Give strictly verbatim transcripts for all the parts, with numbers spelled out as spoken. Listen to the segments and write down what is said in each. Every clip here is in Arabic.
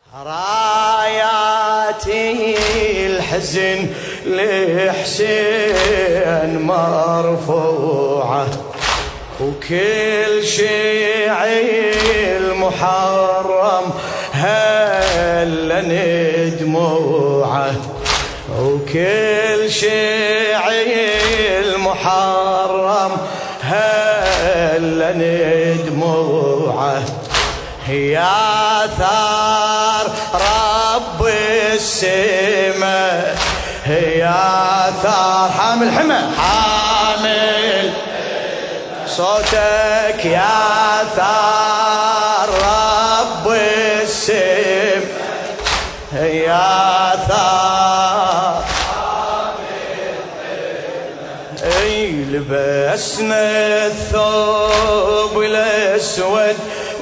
راياتي الحزن لحسين مرفوعة، وكل شيعي المحرم هلا ندموعه، وكل شيعي المحرم هلا ندموعه. يا ثار رب السماء، يا ثار حامل حمى حامل صوتك، يا ثار رب السماء، يا ثار اي لبسنا الثوب الاسود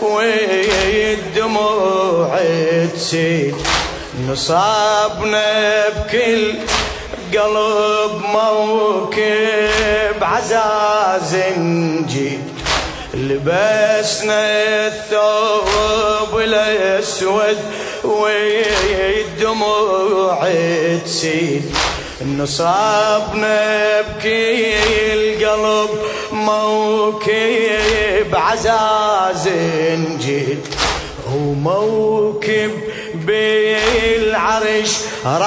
والدموع تسيل، نصابنا بكل قلب موكب عزاز نجيل. لبسنا الثوب الاسود والدموع تسيل، نصابنا بكل قلب موكب عزاز نجيل، وموكب بالعرش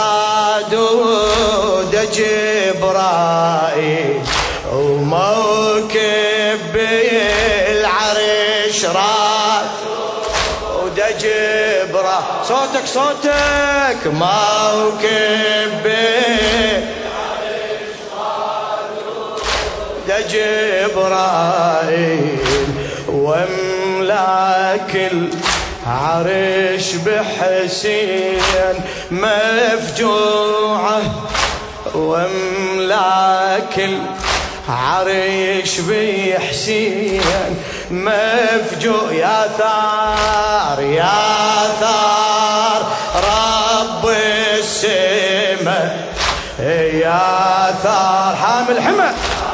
رادود جبرائيل، وموكب بالعرش رادود جبرائيل. صوتك صوتك موكب بالعرش رادود جبرائيل، واملاك العرش بحسين مفجوعة، واملاك العرش بحسين مفجوع. يا ثار يا ثار رب السماء، يا ثار حامل حمى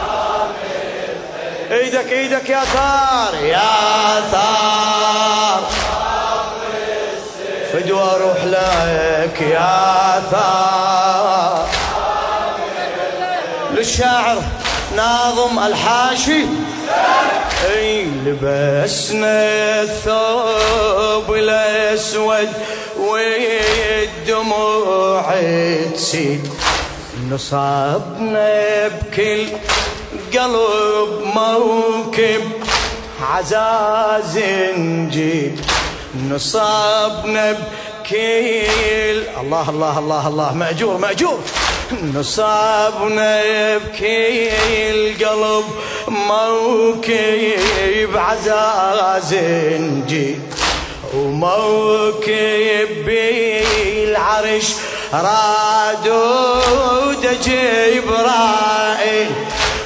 ايدك ايدك يا ثار، يا ثار فدوى اروح لك يا ثار. للشاعر ناظم الحاشي، اي لبسنا الثوب الاسود والدموع تسيل، نصابنا بكل قلب موكب عزاز نجيل، نصابنا بكل الله الله الله الله مأجور مأجور، نصابنا بكل قلب موكب عزاز نجيل، وموكب بالعرش رادود جبرائيل،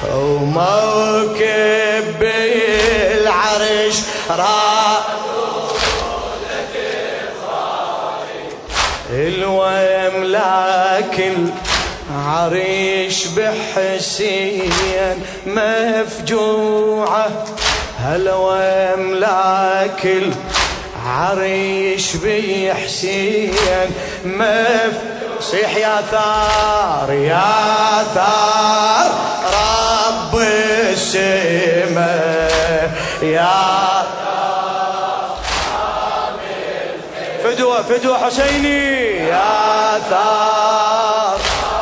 وموكب بالعرش رادود جبرائيل، واملاك العرش بحسين مفجوعة، هلا واملاك العرش بحسين مفجوعة. صيح يا ثار يا ثار رب السماء، يا فدوى فدوى حسيني، يا ثار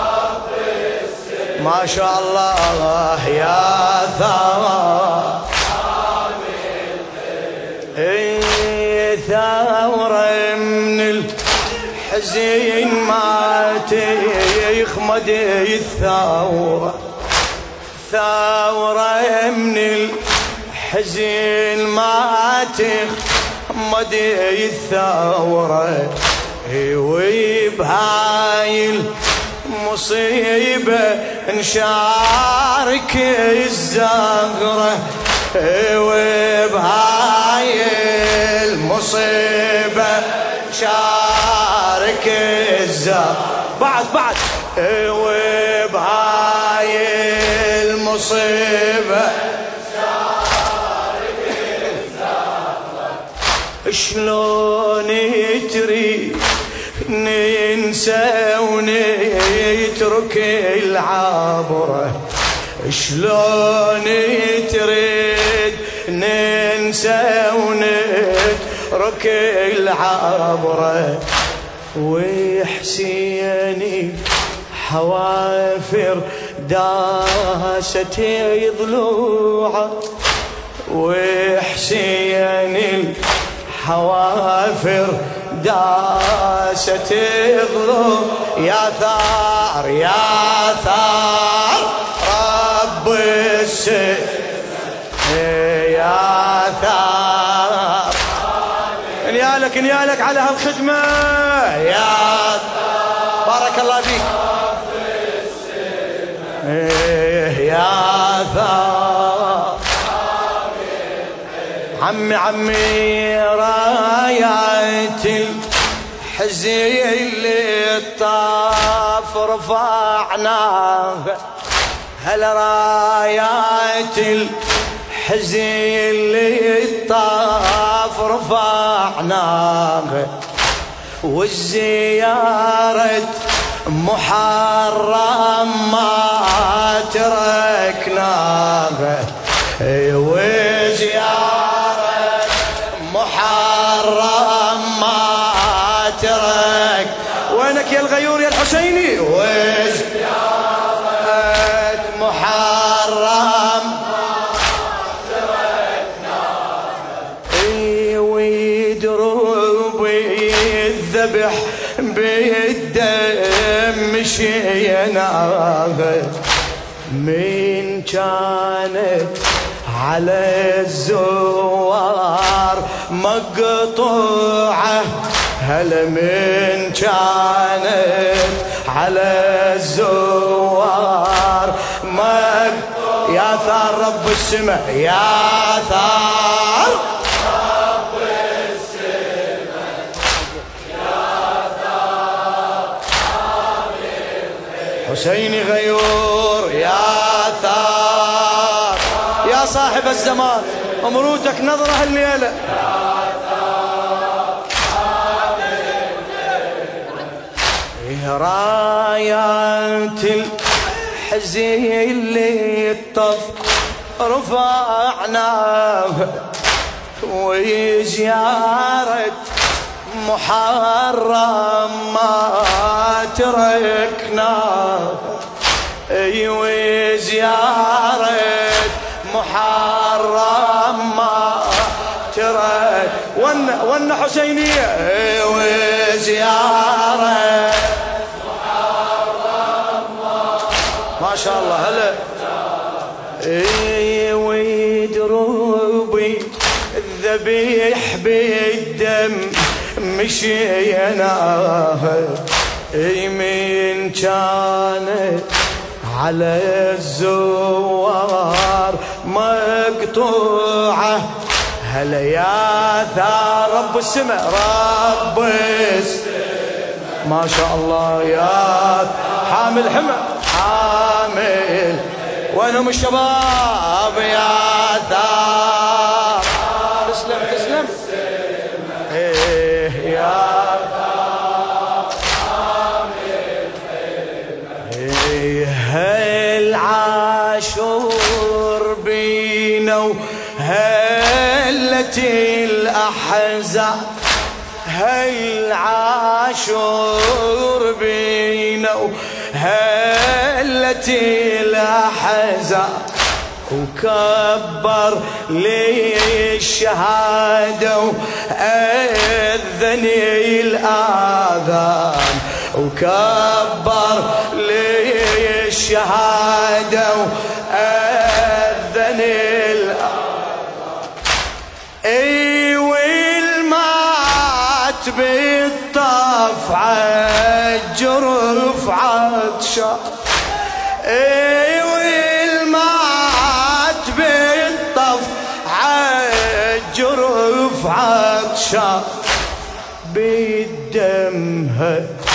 ما شاء الله، يا ثار اي ثورة من الحزين ما تخمد الثورة، ثورة من الحزين ما تخمد الثورة، وبهاي المصيبة نشارك الزهرة، وبهاي المصيبة شارك الزهرة بعد بعد، وبهاي المصيبة شارك الزهرة. شلون تريد ننسى ونترك العبرة، شلون تريد ننسى ونترك العبرة، وحسيني حوافر داست ضلوعه، وحسيني الحوافر داست ضلوع. يا ثار يا ثار رب السماء، يا ثار نيالك نيالك على هالخدمة يا بارك الله فيك يا ثار عمي عمي رايات الحزين اللي الطاف رفعناها، هل رايات الحزين اللي الطاف رفعناها، والزيارة محرم ما تركناها، وزيارة محرم ما ترك. وينك يا الغيور يا الحسيني؟ وزيارة محرم ما تركناها، ويدروب الذبح بالدم مشيناها، من كانت على الزوار مقطوعة، هل من كانت على الزوار مقطوعة. يا ثار رب السماء، يا ثار رب السماء، يا ثار حسيني غيور، يا ثار يا صاحب الزمان، أمروتك نظرة الليلة. رايات الحزين اللي الطف رفعناها، وزيارة محرم ما تركناها، وزيارة محرم ما ترك. ون ون حسينية، وزيارة ما شاء الله هلا. اي ويدروبي الذبيح بالدم مشيناها، اي من كانت على الزوار مقطوعة، هلا يا ثار رب السماء رب السماء ما شاء الله. يا حامل حمى حامل، وينهم الشباب؟ يا ثار تسلم تسلم ايه يا ثار حامل ايه. هل عاشور بينا وهلت الأحزان، هل عاشور بينا وهلت الأحزان، وكبر لي الشهادة وأذن الآذان، وكبر لي الشهادة وأذن الآذان. اي والمات بالطف عالجرف عطشان، اي والمات بالطف عالجرف عطشان، بالدمها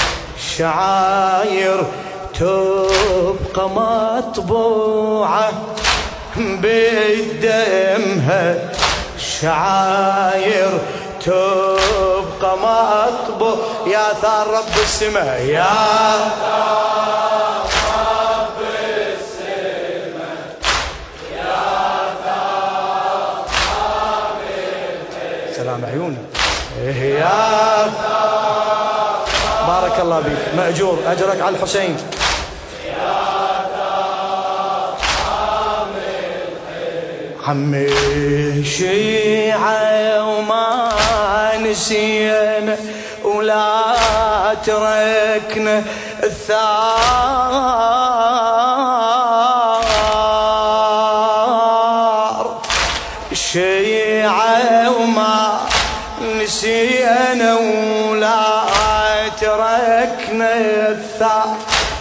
شعاير تبقى مطبوعة، بدمها شعاير تبقى فوق ما أطبق يا ثار رب السماء يا ثار رب السماء يا ثار رب سلام عيوني يا ثار بارك الله بك مأجور أجرك على الحسين عمي الشيعة وما نسينا ولا تركنا الثار الشيعة وما نسينا ولا تركنا الثار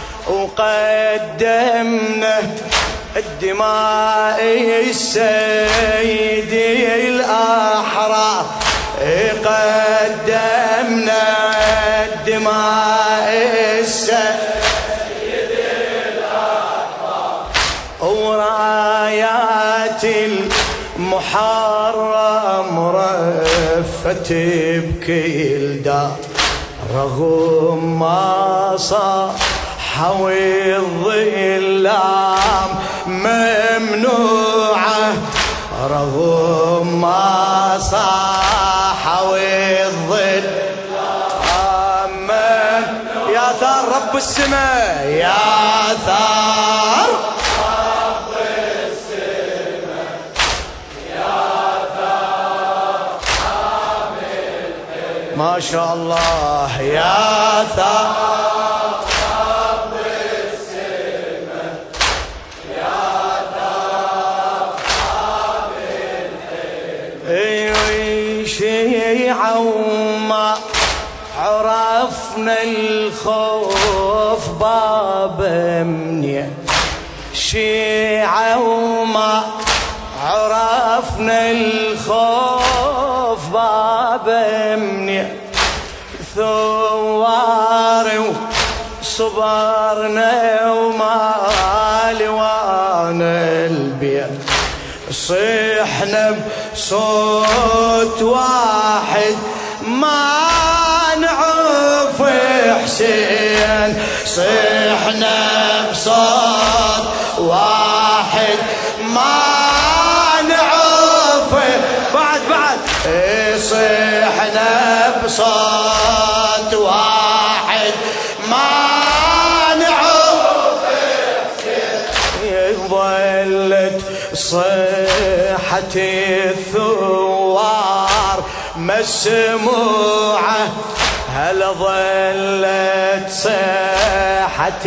وقدمنا الدماء السيد الأحرار قدمنا الدماء السيد الأحرار ورايات المحرم رفت بكل دار رغم ما صار حوي الظلام ممنوعة رغم ما صاح والظلام يا ثار رب السماء يا ثار رب السماء يا ثار حامل ما شاء الله يا ثار شيعة وما عرفنا الخوف باب منية شيعة وما عرفنا الخوف باب منية ثوار وصبرنا وما لوانا البيت صيحنا بصوت واحد ما نعرف حسين صيحنا بصوت واحد ما نعرف بعد بعد صيحنا بصوت واحد ما نعرف حسين ظلت صيحة الثوار مسموعة هل ظلت صيحة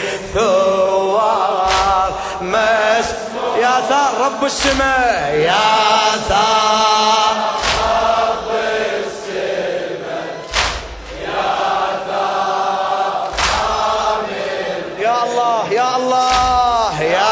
الثوار مس يا ثار رب السماء يا ثار رب السماء يا ثار حامل يا الله يا الله يا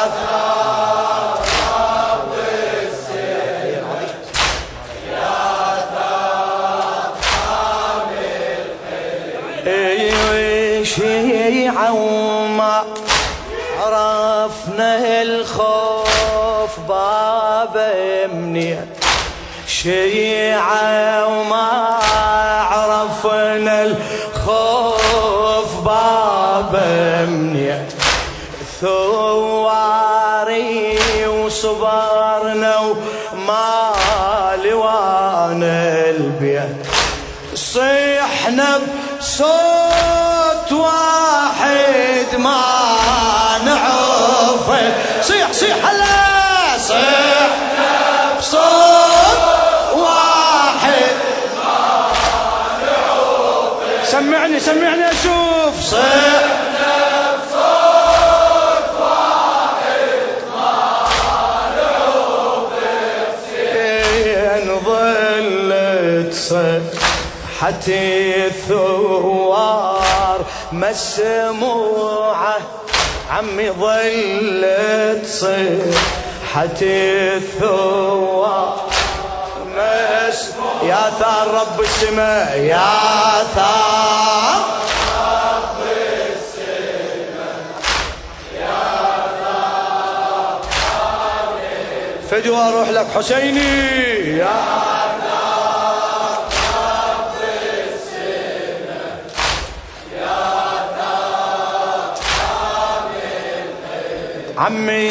شيعة وما عرفنا الخوف باب منية شيعة وما عرفنا الخوف باب منية ثواري وصبرنا وما لوانا البيت صيحنا بصوت واحد ما نعرف صيح صيح هلا صيحنا بصوت واحد ما نعرف سمعني سمعني اشوف صيحنا بصوت واحد ما نعرف حسين ظلت صيحة الثوار مسموعة عمي ظلت صيحة الثوار مس يا ثار رب السماء يا ثار رب السماء يا ثار فدوى اروح لك حسيني يا ثار رب عمي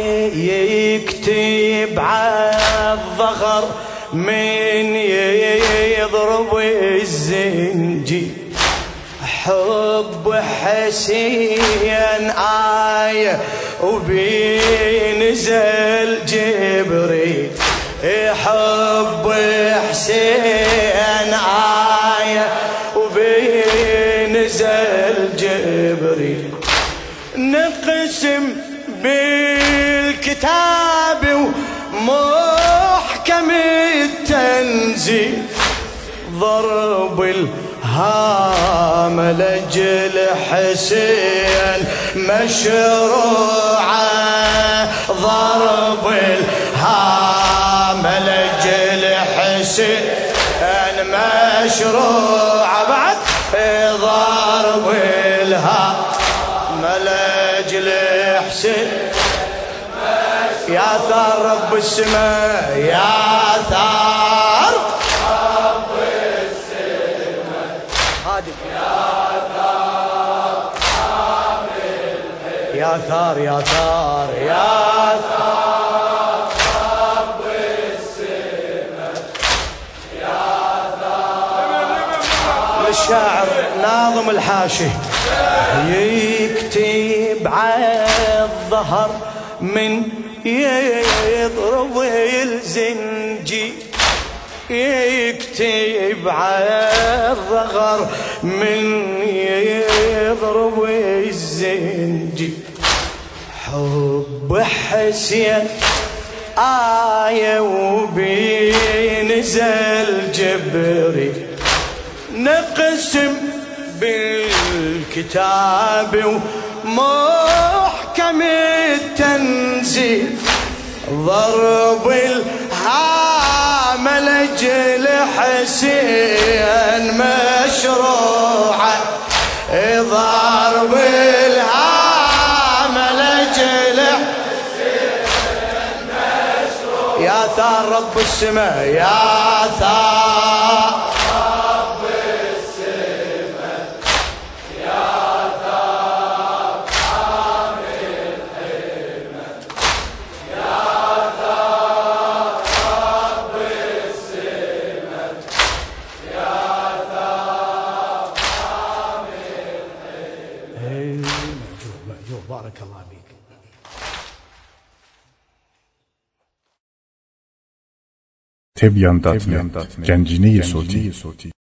يكتب عالظهر من يضرب الزنجي حب حسين آية وبينزل جبريل حب حسين آية وبينزل جبريل نقسم بالكتاب ومحكم التنزيل ضرب الهام لجل حسين مشروعه ضرب الهام لجل حسين مشروعه بعد ضرب الهام لجل حسين يا ثار رب السماء يا ثار رب السماء خادم يا ثار يا ثار يا ثار رب السماء يا ثار الشاعر ناظم الحاشي يكتب على الظهر من يضرب الزنجي يكتب على الظهر من يضرب الزنجي حب حسين آية وبينزل جبريل نقسم بالكتاب ومحكم التنزيل ضرب الهام لجل حسين مشروعه ضرب الهام لجل حسين مشروعه يا ثار رب السماء يا ثار رب السماء يا ثار حامل الحمى يا ثار رب السماء يا ثار حامل الحمى. مأجور مأجور بارك الله بك. تبيان دات نت جنجيني صوتي